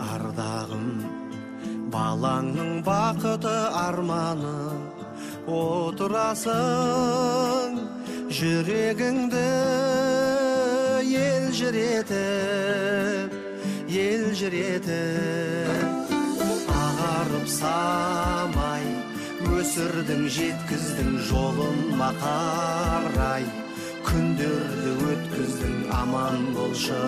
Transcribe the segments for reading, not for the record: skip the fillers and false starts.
ардағым, балаңның бақыты арманы, отырасың жүрегіңді елжіретіп, ағарып самай, өсірдің жеткіздің жолыма қарай, күндерді өткіздің аман болшы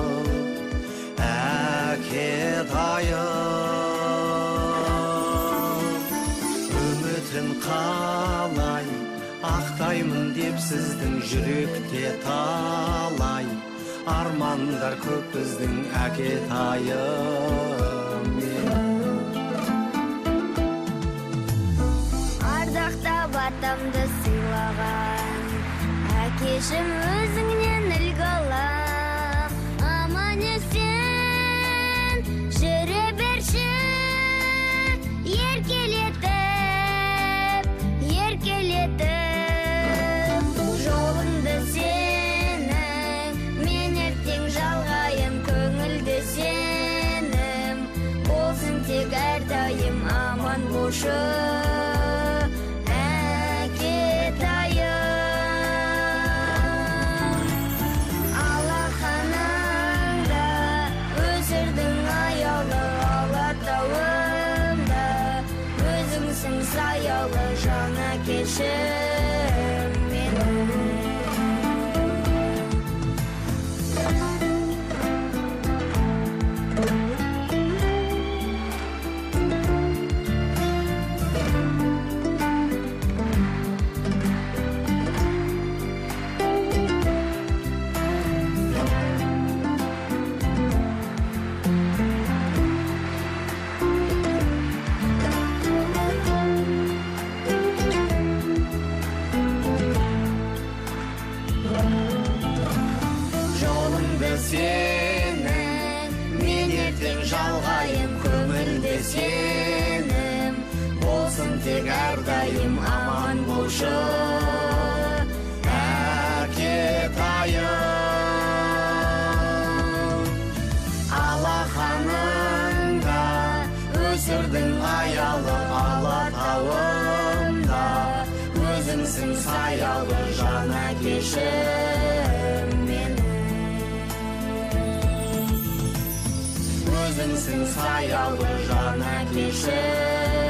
әкетайым. Үмітін қалай ақтаймын деп сіздің жүректе талай армандар көп біздің әкетайым. Ардақтап атамды сыйлаған әкешім өзіңнен үлгі алам. Аман есен жүре берші еркелетіп, жолыңды сенің мен ертең жалғайым, көңілді сенім болсын тек әрдайым, аман болшы саялы жана кешім менің. Сенің мен ертең жалғайым, көңілде сенім болсын тек әрдайым, аман болшы әкетайым. Алақаныңда өсірдің аялы алатауымда, өзіңсің саялы жана кешім менің. Өзіңсің саялы жана кешім